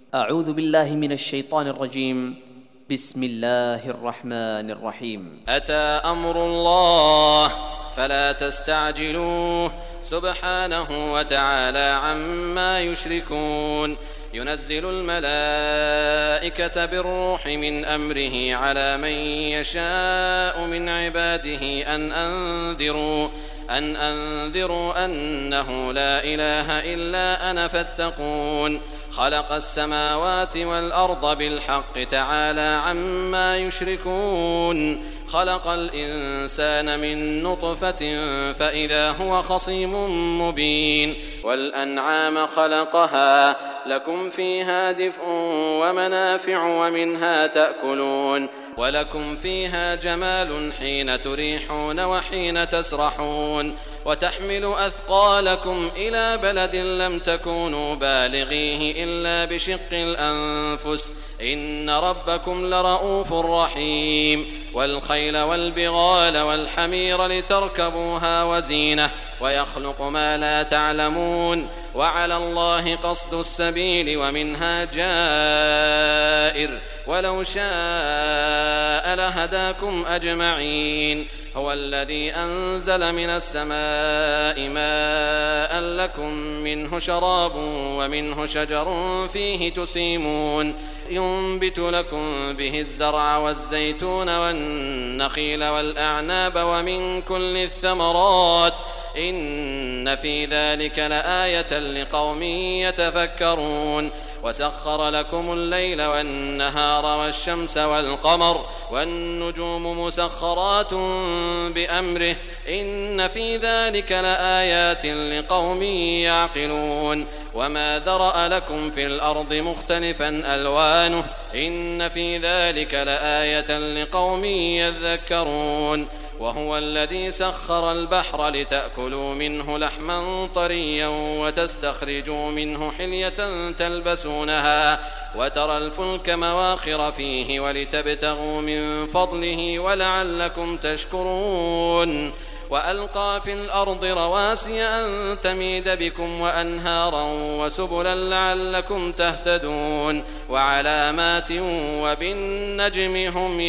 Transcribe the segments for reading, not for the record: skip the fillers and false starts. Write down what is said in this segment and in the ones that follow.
أعوذ بالله من الشيطان الرجيم. بسم الله الرحمن الرحيم. أتى أمر الله فلا تستعجلوه سبحانه وتعالى عما يشركون. ينزل الملائكة بالروح من أمره على من يشاء من عباده أن أنذروا أنه لا إله إلا أنا فاتقون. خلق السماوات والأرض بالحق تعالى عما يشركون. خلق الإنسان من نطفة فإذا هو خصيم مبين. والأنعام خلقها لكم فيها دفء ومنافع ومنها تأكلون ولكم فيها جمال حين تريحون وحين تسرحون. وتحمل أثقالكم إلى بلد لم تكونوا بالغيه إلا بشق الأنفس إن ربكم لرؤوف رحيم. والخيل والبغال والحمير لتركبوها وزينة ويخلق ما لا تعلمون. وعلى الله قصد السبيل ومنها جائر ولو شاء لهداكم أجمعين. هو الذي أنزل من السماء ماء لكم منه شراب ومنه شجر فيه تسيمون. ينبت لكم به الزرع والزيتون والنخيل والأعناب ومن كل الثمرات إن في ذلك لآية لقوم يتفكرون. وسخر لكم الليل والنهار والشمس والقمر والنجوم مسخرات بأمره إن في ذلك لآيات لقوم يعقلون. وما ذرأ لكم في الأرض مختلفا ألوانه إن في ذلك لآية لقوم يذكرون. وهو الذي سخر البحر لتأكلوا منه لحما طريا وتستخرجوا منه حلية تلبسونها وترى الفلك مواخر فيه ولتبتغوا من فضله ولعلكم تشكرون. وألقى في الأرض رواسي أن تميد بكم وأنهارا وسبلا لعلكم تهتدون. وعلامات وبالنجم هم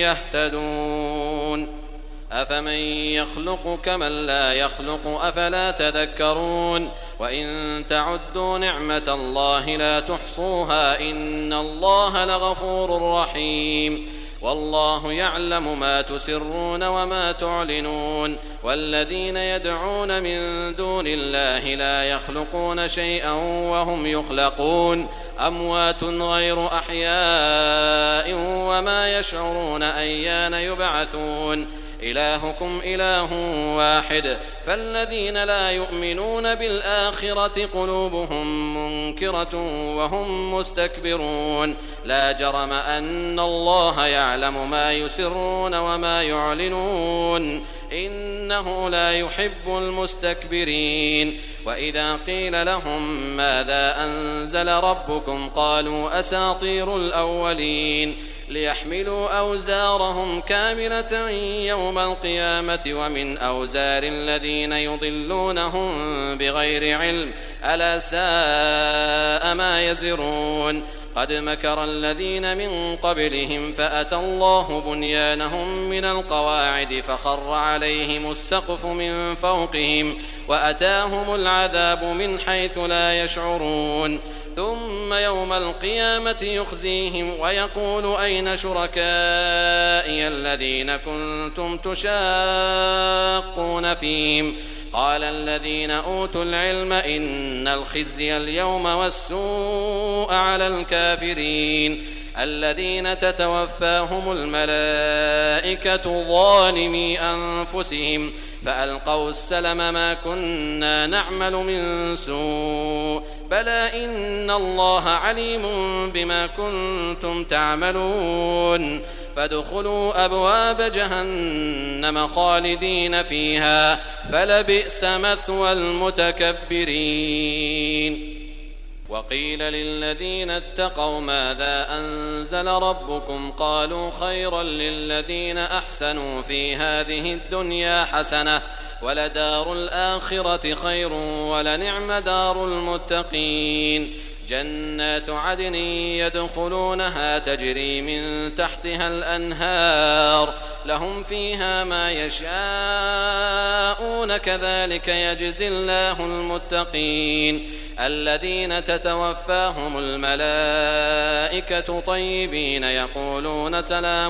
يهتدون. أفمن يخلق كمن لا يخلق أفلا تذكرون. وإن تعدوا نعمة الله لا تحصوها إن الله لغفور رحيم. والله يعلم ما تسرون وما تعلنون. والذين يدعون من دون الله لا يخلقون شيئا وهم يخلقون أموات غير أحياء وما يشعرون أيان يبعثون. إلهكم إله واحد فالذين لا يؤمنون بالآخرة قلوبهم منكرة وهم مستكبرون. لا جرم أن الله يعلم ما يسرون وما يعلنون إنه لا يحب المستكبرين. وإذا قيل لهم ماذا أنزل ربكم قالوا أساطير الأولين. ليحملوا أوزارهم كاملة يوم القيامة ومن أوزار الذين يضلونهم بغير علم ألا ساء ما يزرون. قد مكر الذين من قبلهم فأتى الله بنيانهم من القواعد فخر عليهم السقف من فوقهم وأتاهم العذاب من حيث لا يشعرون. ثم يوم القيامة يخزيهم ويقول أين شركائي الذين كنتم تشاقون فيهم قال الذين أوتوا العلم إن الخزي اليوم والسوء على الكافرين الذين تتوفاهم الملائكة ظالمي أنفسهم فألقوا السلم ما كنا نعمل من سوء بلى إن الله عليم بما كنتم تعملون. فادخلوا أبواب جهنم خالدين فيها فلبئس مثوى المتكبرين. وقيل للذين اتقوا ماذا أنزل ربكم قالوا خيرا للذين أحسنوا في هذه الدنيا حسنة ولدار الآخرة خير ولنعم دار المتقين. جنات عدن يدخلونها تجري من تحتها الأنهار لهم فيها ما يشاءون كذلك يجزي الله المتقين الذين تتوفاهم الملائكة طيبين يقولون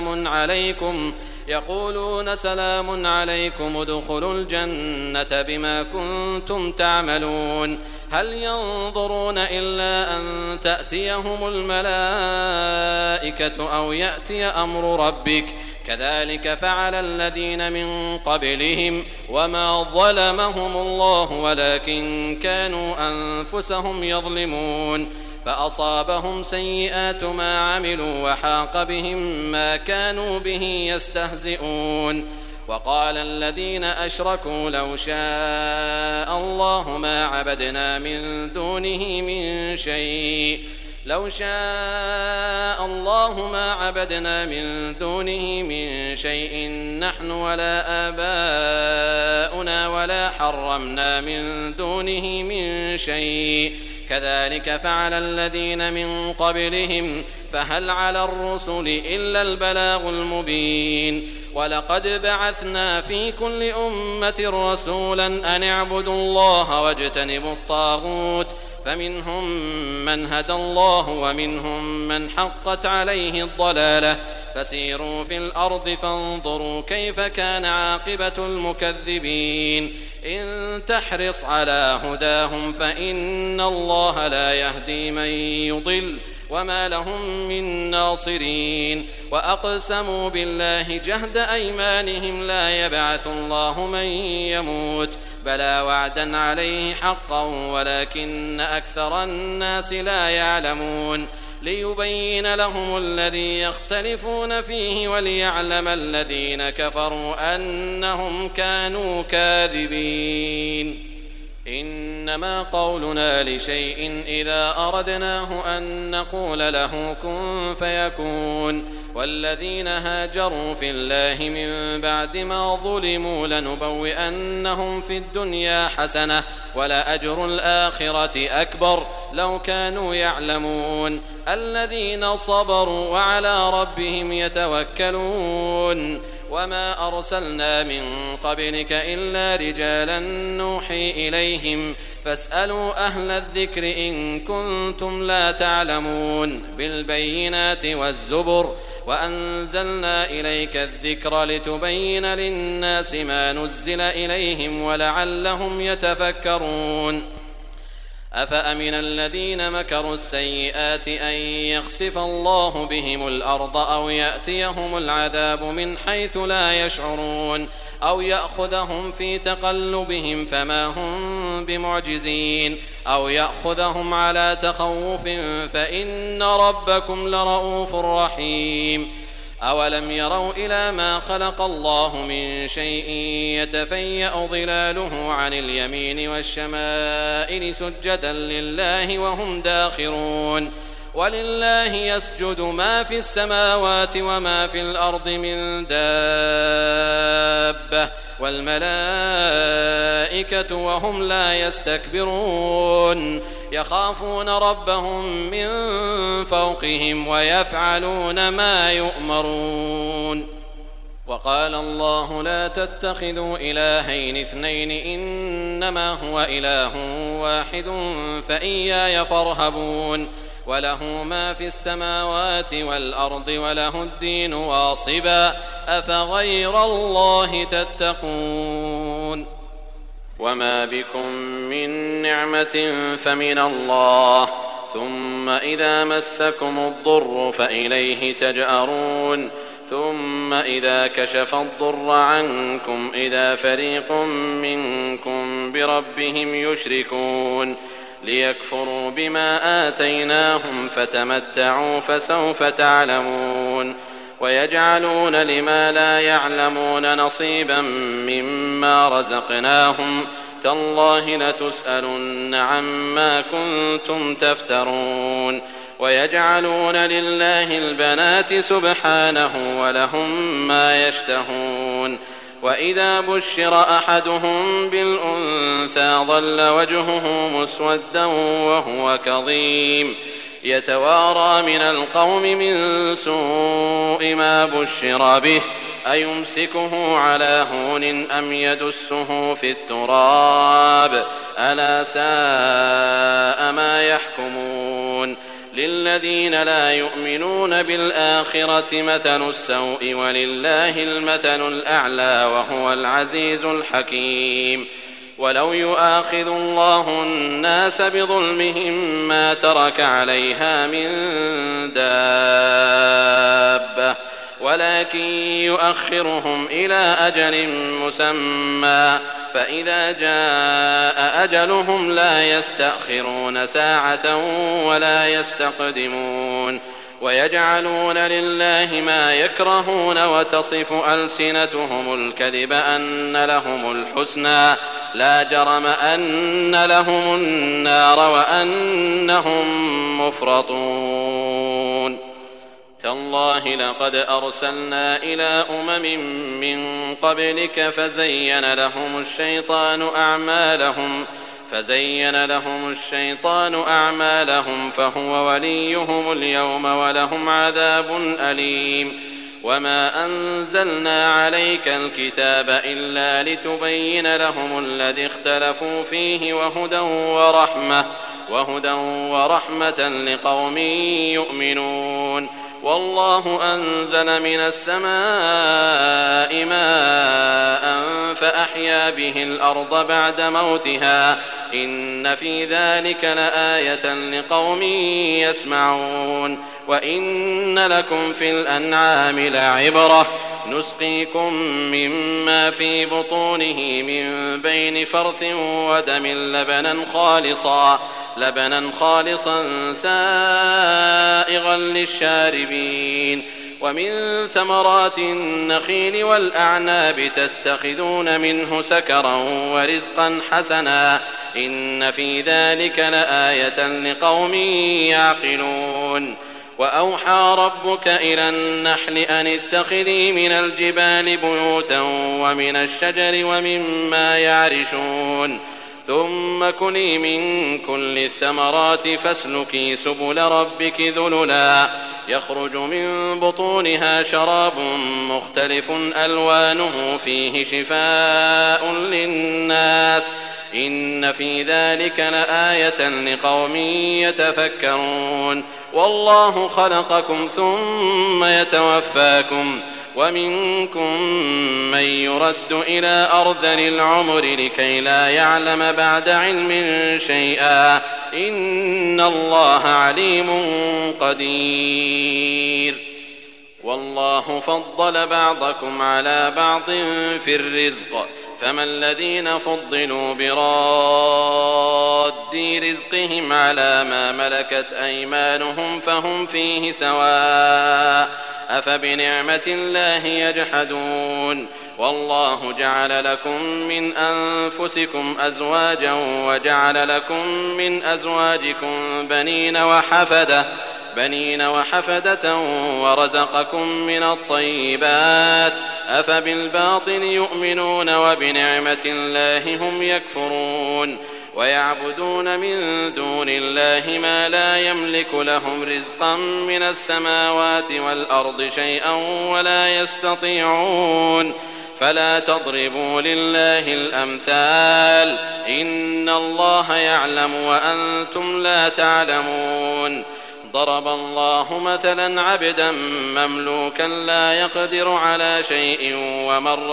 سلام عليكم ادخلوا الجنة بما كنتم تعملون هل ينظرون إلا أن تأتيهم الملائكة أو يأتي أمر ربك كذلك فعل الذين من قبلهم وما ظلمهم الله ولكن كانوا أنفسهم يظلمون فأصابهم سيئات ما عملوا وحاق بهم ما كانوا به يستهزئون وقال الذين أشركوا لو شاء الله ما عبدنا من دونه من شيء نحن ولا آباؤنا ولا حرمنا من دونه من شيء كذلك فعل الذين من قبلهم فهل على الرسل إلا البلاغ المبين ولقد بعثنا في كل أمة رسولا أن اعبدوا الله واجتنبوا الطاغوت فمنهم من هدى الله ومنهم من حقت عليه الضلالة فسيروا في الأرض فانظروا كيف كان عاقبة المكذبين إن تحرص على هداهم فإن الله لا يهدي من يضل وما لهم من ناصرين وأقسموا بالله جهد أيمانهم لا يبعث الله من يموت بلى وعدا عليه حقا ولكن أكثر الناس لا يعلمون ليبين لهم الذي يختلفون فيه وليعلم الذين كفروا أنهم كانوا كاذبين إنما قولنا لشيء إذا أردناه أن نقول له كن فيكون والذين هاجروا في الله من بعد ما ظلموا لنبوئنهم في الدنيا حسنة ولأجر الآخرة أكبر لو كانوا يعلمون الذين صبروا وعلى ربهم يتوكلون وما أرسلنا من قبلك إلا رجالا نوحي إليهم فاسألوا أهل الذكر إن كنتم لا تعلمون بالبينات والزبر وأنزلنا إليك الذكر لتبين للناس ما نزل إليهم ولعلهم يتفكرون أفأمن الذين مكروا السيئات أن يخسف الله بهم الأرض أو يأتيهم العذاب من حيث لا يشعرون أو يأخذهم في تقلبهم فما هم بمعجزين أو يأخذهم على تخوف فإن ربكم لرؤوف رحيم أولم يروا إلى ما خلق الله من شيء يتفيأ ظلاله عن اليمين والشمائل سجدا لله وهم داخرون ولله يسجد ما في السماوات وما في الأرض من دابة والملائكة وهم لا يستكبرون يخافون ربهم من فوقهم ويفعلون ما يؤمرون وقال الله لا تتخذوا إلهين اثنين إنما هو إله واحد فإياي فارهبون وله ما في السماوات والأرض وله الدين واصبا أفغير الله تتقون وما بكم من نعمة فمن الله ثم إذا مسكم الضر فإليه تجأرون ثم إذا كشف الضر عنكم إذا فريق منكم بربهم يشركون ليكفروا بما آتيناهم فتمتعوا فسوف تعلمون ويجعلون لما لا يعلمون نصيبا مما رزقناهم تالله لتسألن عما كنتم تفترون ويجعلون لله البنات سبحانه ولهم ما يشتهون وإذا بشر أحدهم بالأنثى ظل وجهه مسودا وهو كظيم يتوارى من القوم من سوء ما بشر به أيمسكه على هون أم يدسه في التراب ألا ساء ما يحكمون للذين لا يؤمنون بالآخرة مثل السوء ولله المثل الأعلى وهو العزيز الحكيم ولو يؤاخذ الله الناس بظلمهم ما ترك عليها من دابة ولكن يؤخرهم إلى أجل مسمى فإذا جاء أجلهم لا يستأخرون ساعة ولا يستقدمون ويجعلون لله ما يكرهون وتصف ألسنتهم الكذب أن لهم الحسنى لا جرم أن لهم النار وأنهم مفرطون تالله لقد أرسلنا إلى من قبلك فزين لهم الشيطان أعمالهم فهو وليهم اليوم ولهم عذاب أليم وما أنزلنا عليك الكتاب إلا لتبين لهم الذي اختلفوا فيه وهدى ورحمة لقوم يؤمنون والله أنزل من السماء ماء فأحيا به الأرض بعد موتها إن في ذلك لآية لقوم يسمعون وإن لكم في الأنعام لعبرة نسقيكم مما في بطونه من بين فرث ودم لبنا خالصا سائغا للشاربين ومن ثمرات النخيل والأعناب تتخذون منه سكرا ورزقا حسنا إن في ذلك لآية لقوم يعقلون وأوحى ربك إلى النحل أن اتخذي من الجبال بيوتا ومن الشجر ومما يعرشون ثم كلي من كل الثمرات فاسلكي سبل ربك ذللا يخرج من بطونها شراب مختلف ألوانه فيه شفاء للناس إن في ذلك لآية لقوم يتفكرون والله خلقكم ثم يتوفاكم ومنكم من يرد إلى أرذل العمر لكي لا يعلم بعد علم شيئا إن الله عليم قدير والله فضل بعضكم على بعض في الرزق فما الذين فضلوا براد رزقهم على ما ملكت أيمانهم فهم فيه سواء أفبنعمة الله يجحدون والله جعل لكم من أنفسكم أزواجا وجعل لكم من أزواجكم بنين وحفدة ورزقكم من الطيبات أفبالباطل يؤمنون وبنعمة الله هم يكفرون ويعبدون من دون الله ما لا يملك لهم رزقا من السماوات والأرض شيئا ولا يستطيعون فلا تضربوا لله الأمثال إن الله يعلم وأنتم لا تعلمون ضرب الله مثلا عبدا مملوكا لا يقدر على شيء ومن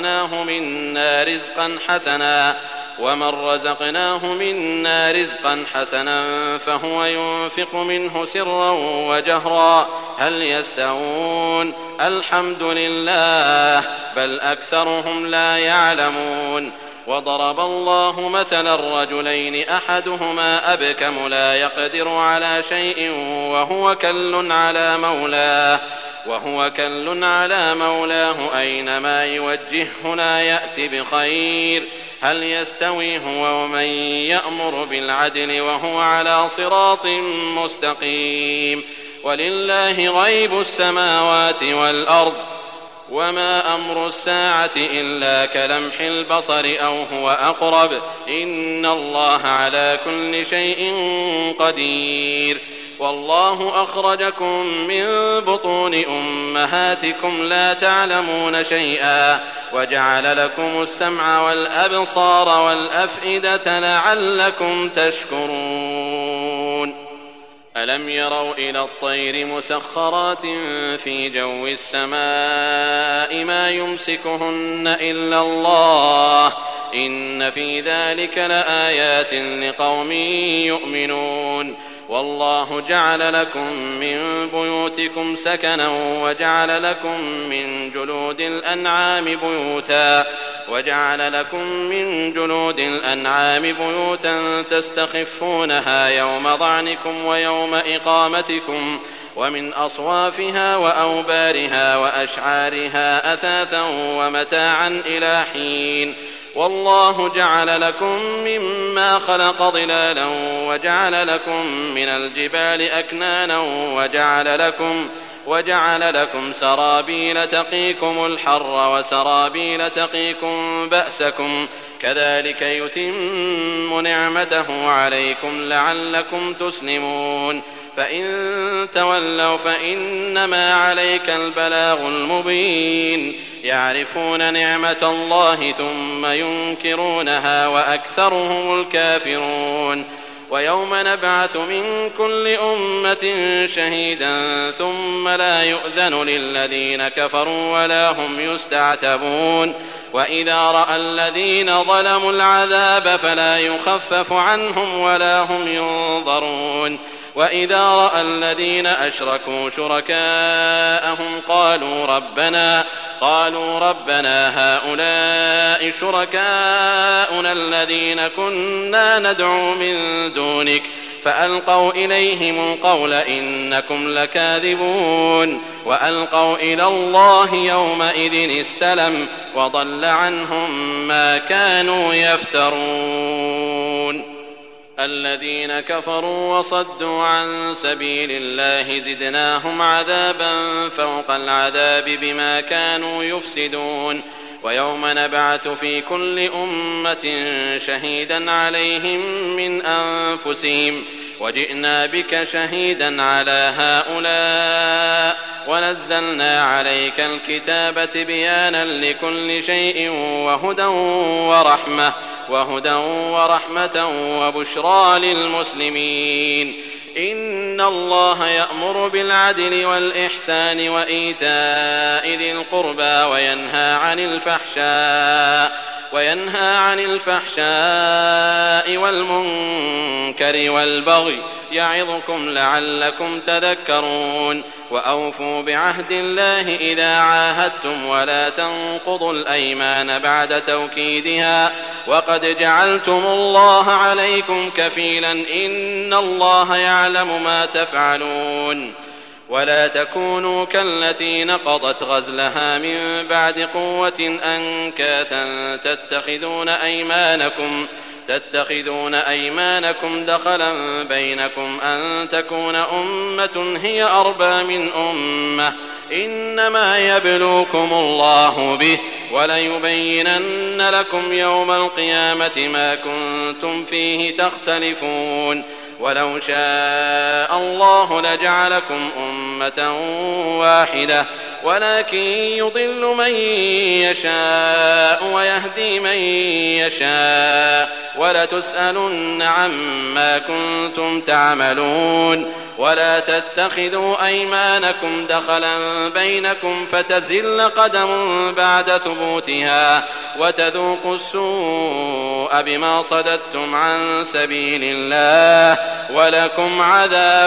رزقناه منا رزقا حسنا فهو ينفق منه سرا وجهرا هل يستوون الحمد لله بل أكثرهم لا يعلمون وضرب الله مثلا رجلين أحدهما أبكم لا يقدر على شيء وهو كل على مولاه أينما يوجهه لا يأتي بخير هل يستوي هو ومن يأمر بالعدل وهو على صراط مستقيم ولله غيب السماوات والأرض وما أمر الساعة إلا كلمح البصر أو هو أقرب إن الله على كل شيء قدير والله أخرجكم من بطون أمهاتكم لا تعلمون شيئا وجعل لكم السمع والأبصار والأفئدة لعلكم تشكرون ألم يروا إلى الطير مسخرات في جو السماء ما يمسكهن إلا الله إن في ذلك لآيات لقوم يؤمنون والله جعل لكم من بيوتكم سكنا وجعل لكم من جلود الأنعام بيوتا تستخفونها يوم ظعنكم ويوم إقامتكم ومن أصوافها وأوبارها وأشعارها أثاثا ومتاعا إلى حين والله جعل لكم مما خلق ظلالا وجعل لكم من الجبال أكنانا وجعل لكم سرابيل تقيكم الحر وسرابيل تقيكم بأسكم كذلك يتم نعمته عليكم لعلكم تسلمون فإن تولوا فإنما عليك البلاغ المبين يعرفون نعمة الله ثم ينكرونها وأكثرهم الكافرون ويوم نبعث من كل أمة شهيدا ثم لا يؤذن للذين كفروا ولا هم يستعتبون وإذا رأى الذين ظلموا العذاب فلا يخفف عنهم ولا هم ينظرون وإذا رأى الذين أشركوا شركاءهم قالوا ربنا هؤلاء شركاؤنا الذين كنا ندعو من دونك فألقوا إليهم القول إنكم لكاذبون وألقوا إلى الله يومئذ السلم وضل عنهم ما كانوا يفترون الذين كفروا وصدوا عن سبيل الله زدناهم عذابا فوق العذاب بما كانوا يفسدون ويوم نبعث في كل أمة شهيدا عليهم من أنفسهم وجئنا بك شهيدا على هؤلاء ونزلنا عليك الكتاب بيانا لكل شيء وهدى ورحمة وبشرى للمسلمين إن الله يأمر بالعدل والإحسان وإيتاء ذي القربى وينهى عن الفحشاء والمنكر والبغي يعظكم لعلكم تذكرون وأوفوا بعهد الله إذا عاهدتم ولا تنقضوا الأيمان بعد توكيدها وقد جعلتم الله عليكم كفيلا إن الله يعلم ما تفعلون ولا تكونوا كالتي نقضت غزلها من بعد قوة أنكاثا تتخذون أيمانكم دخلا بينكم أن تكون أمة هي أربى من أمة إنما يبلوكم الله به وليبينن لكم يوم القيامة ما كنتم فيه تختلفون ولو شاء الله لجعلكم أمة واحدة ولكن يضل من يشاء ويهدي من يشاء ولتسألن عما كنتم تعملون ولا تتخذوا أيمانكم دخلا بينكم فتزل قدم بعد ثبوتها وتذوقوا السوء بما صددتم عن سبيل الله ولكم عذاب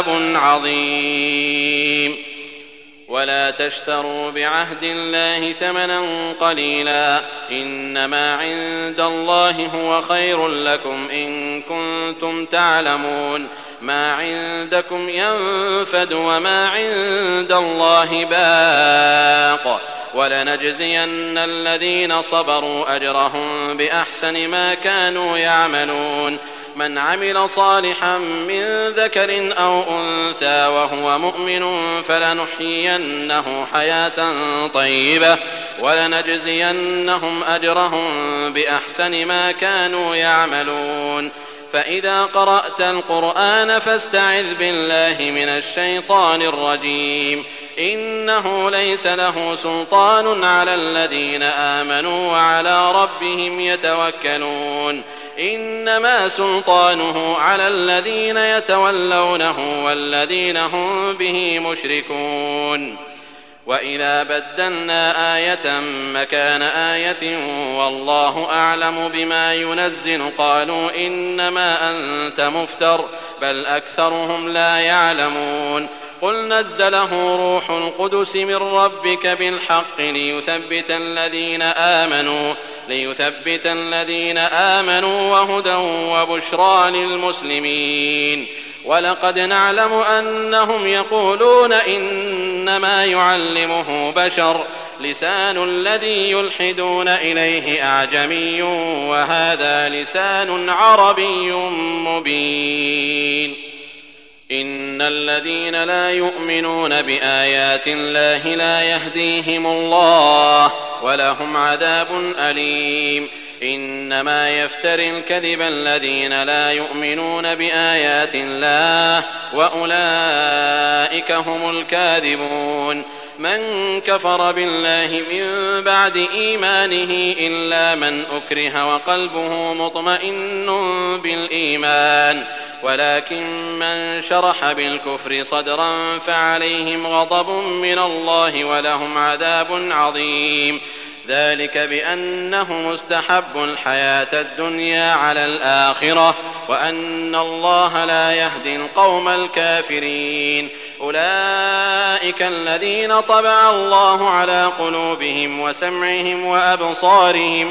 عظيم ولا تشتروا بعهد الله ثمنا قليلا إنما عند الله هو خير لكم إن كنتم تعلمون ما عندكم ينفد وما عند الله باق ولنجزين الذين صبروا أجرهم بأحسن ما كانوا يعملون من عمل صالحا من ذكر أو أنثى وهو مؤمن فلنحيينه حياة طيبة ولنجزينهم أجرهم بأحسن ما كانوا يعملون. فإذا قرأت القرآن فاستعذ بالله من الشيطان الرجيم. إنه ليس له سلطان على الذين آمنوا وعلى ربهم يتوكلون. إنما سلطانه على الذين يتولونه والذين هم به مشركون. وإذا بدلنا آية مكان آية والله أعلم بما ينزل قالوا إنما أنت مفتر بل أكثرهم لا يعلمون. قل نزله روح القدس من ربك بالحق ليثبت الذين آمنوا وهدى وبشرى للمسلمين. ولقد نعلم أنهم يقولون إنما يعلمه بشر لسان الذي يلحدون إليه أعجمي وهذا لسان عربي مبين. إن الذين لا يؤمنون بآيات الله لا يهديهم الله ولهم عذاب أليم. إنما يفتري الكذب الذين لا يؤمنون بآيات الله وأولئك هم الكاذبون. من كفر بالله من بعد إيمانه إلا من أكره وقلبه مطمئن بالإيمان ولكن من شرح بالكفر صدرا فعليهم غضب من الله ولهم عذاب عظيم. ذلك بأنهم استحبوا الحياة الدنيا على الآخرة وأن الله لا يهدي القوم الكافرين. أولئك الذين طبع الله على قلوبهم وسمعهم وأبصارهم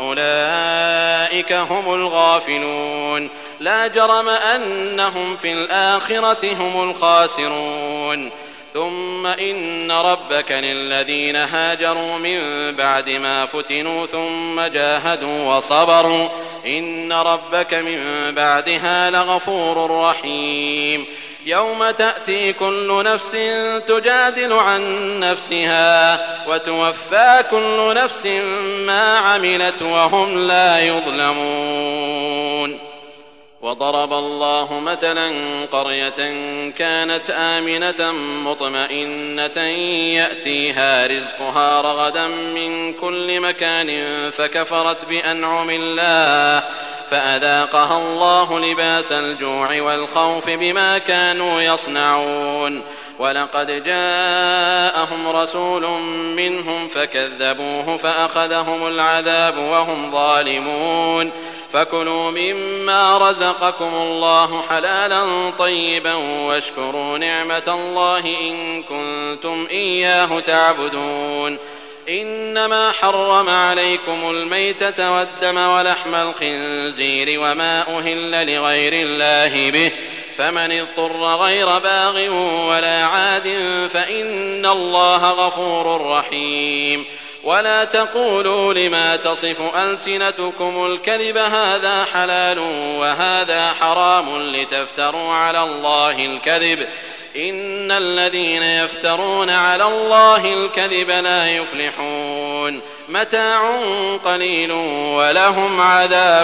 وأولئك هم الغافلون. لا جرم أنهم في الآخرة هم الخاسرون. ثم إن ربك للذين هاجروا من بعد ما فتنوا ثم جاهدوا وصبروا إن ربك من بعدها لغفور رحيم. يوم تأتي كل نفس تجادل عن نفسها وتوفى كل نفس ما عملت وهم لا يظلمون. وضرب الله مثلا قرية كانت آمنة مطمئنة يأتيها رزقها رغدا من كل مكان فكفرت بأنعم الله فأذاقها الله لباس الجوع والخوف بما كانوا يصنعون. ولقد جاءهم رسول منهم فكذبوه فأخذهم العذاب وهم ظالمون. فكلوا مما رزقكم الله حلالا طيبا واشكروا نعمة الله إن كنتم إياه تعبدون. إنما حرم عليكم الميتة والدم ولحم الخنزير وما أهل لغير الله به فمن اضطر غير باغ ولا عاد فإن الله غفور رحيم. ولا تقولوا لما تصف ألسنتكم الكذب هذا حلال وهذا حرام لتفتروا على الله الكذب إن الذين يفترون على الله الكذب لا يفلحون. متاع قليل ولهم عذاب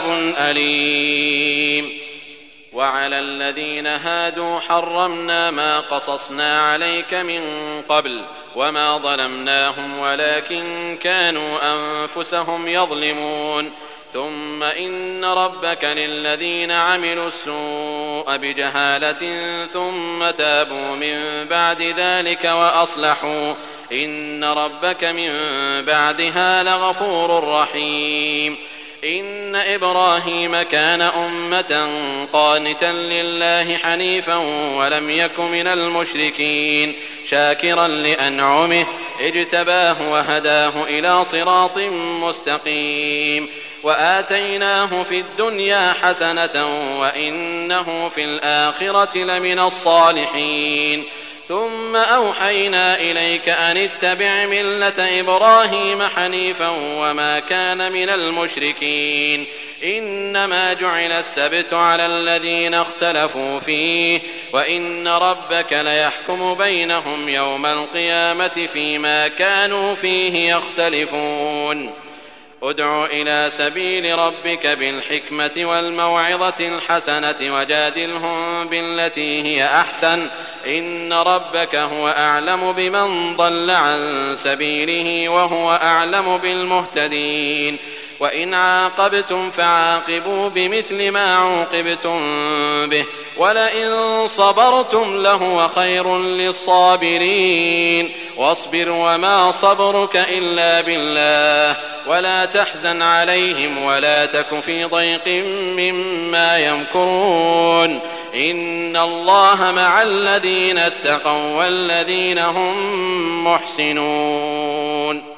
أليم. وعلى الذين هادوا حرمنا ما قصصنا عليك من قبل وما ظلمناهم ولكن كانوا أنفسهم يظلمون. ثم إن ربك للذين عملوا السوء بجهالة ثم تابوا من بعد ذلك وأصلحوا إن ربك من بعدها لغفور رحيم. إن إبراهيم كان أمة قانتا لله حنيفا ولم يك من المشركين شاكرا لأنعمه اجتباه وهداه إلى صراط مستقيم. وآتيناه في الدنيا حسنة وإنه في الآخرة لمن الصالحين. ثم أوحينا إليك أن اتبع ملة إبراهيم حنيفا وما كان من المشركين إنما جعل السبت على الذين اختلفوا فيه وإن ربك ليحكم بينهم يوم القيامة فيما كانوا فيه يختلفون ادع إلى سبيل ربك بالحكمة والموعظة الحسنة وجادلهم بالتي هي أحسن إن ربك هو أعلم بمن ضل عن سبيله وهو أعلم بالمهتدين وإن عاقبتم فعاقبوا بمثل ما عوقبتم به ولئن صبرتم لهو خير للصابرين واصبر وما صبرك إلا بالله ولا تحزن عليهم ولا تك في ضيق مما يمكرون إن الله مع الذين اتقوا والذين هم محسنون.